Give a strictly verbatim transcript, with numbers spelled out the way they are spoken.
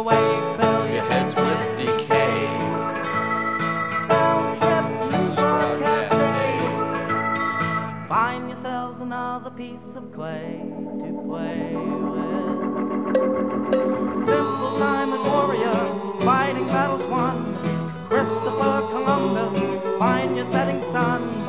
away, fill your heads with decay. Down trip news broadcast day. Find yourselves another piece of clay to play with. Simple Simon warriors, fighting battles won. Christopher Columbus, find your setting sun.